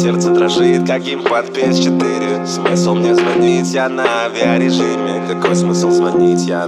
сердце дрожит, как геймпад PS4. Смысл мне звонить, я на авиарежиме. Какой смысл звонить, я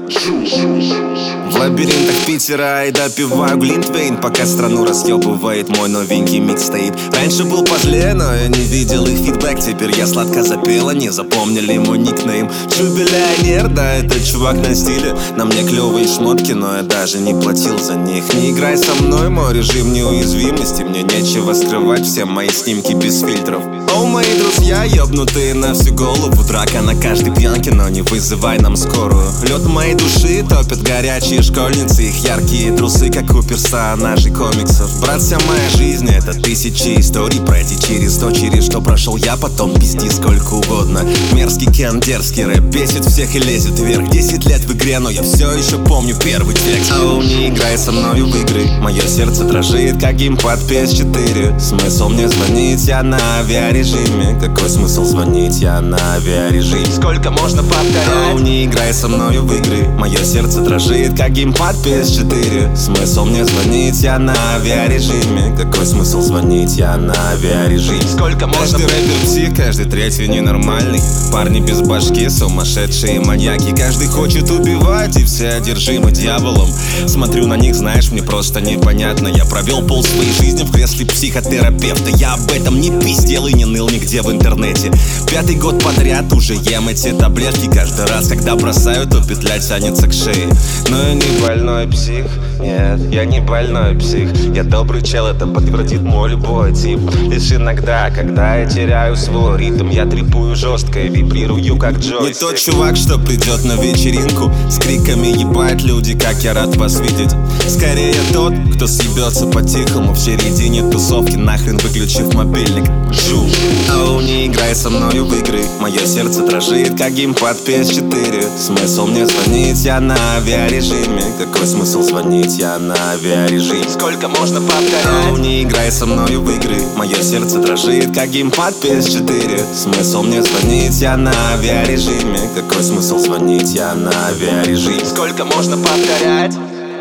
в лабиринтах Питера и допиваю глинтвейн, пока страну расъебывает мой новенький микстейп. Раньше был позле, но я не видел их фидбэк. Теперь я сладко запел, они запомнили мой никнейм. Чубилионер, да, это чувак на стиле. На мне клевые шмотки, но я даже не платил за них. Не играй со мной, мой режим неуязвимости. Мне нечего скрывать, все мои снимки без фильтров. О, мои друзья, ёбнутые на всю голову. Драка на каждой пьянке, но не вызывай нам скорую. Лед моей души топят горячие школьницы. Их яркие трусы, как у персонажей комиксов. Брат, вся моя жизнь — это тысячи историй. Пройти через то, через что прошел я, потом пизди сколько угодно. Мерзкий Кен, дерзкий рэп бесит всех и лезет вверх. 10 лет в игре, но я все еще помню первый текст. Ау, не играй со мною в игры. Мое сердце дрожит, как геймпад PS4. Смысл мне звонить, я на авиарежиме. Какой смысл звонить, я на авиарежиме? Сколько можно повторять? Ау, не играй со мною в игры. Мое сердце дрожит, как геймпад PS4. Смысл мне звонить, я на авиарежиме. Какой смысл звонить, я на авиарежиме? Сколько можно? Каждый рэпер псих, каждый третий ненормальный. Парни без башки, сумасшедшие маньяки. Каждый хочет убивать, и все одержимы дьяволом. Смотрю на них, знаешь, мне просто непонятно. Я провел пол своей жизни в кресле психотерапевта. Я об этом не пиздел и не ныл нигде в интернете. 5-й год подряд уже ем эти таблетки. Каждый раз, когда бросаю, то петля тянется к шее. Но я не больной псих, нет, я не больной псих. Я добрый чел, это подтвердит мой любой тип. Лишь иногда, когда я теряю свой ритм, я трипую жестко и вибрирую как джойстик. Не тот чувак, что придет на вечеринку с криками «Ебать, люди, как я рад вас видеть». Скорее тот, кто съебется по-тихому в середине тусовки, нахрен выключив мобильник. Жу. Оу, не играй со мною в игры. Мое сердце дрожит, как геймпад PS4. Смысл мне звонить, я на авиарежиме. Какой смысл звонить, я на авиарежиме? Сколько можно повторять? Оу, не играй со мною в игры. Мое сердце дрожит, как геймпад PS4. Смысл мне звонить, я на авиарежиме. Какой смысл звонить, я на авиарежиме? Сколько можно повторять?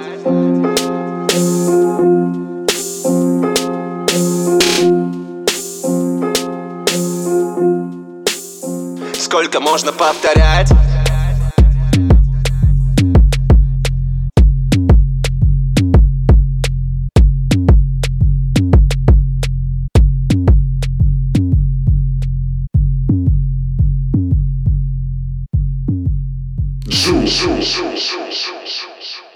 Сколько можно повторять? Жу.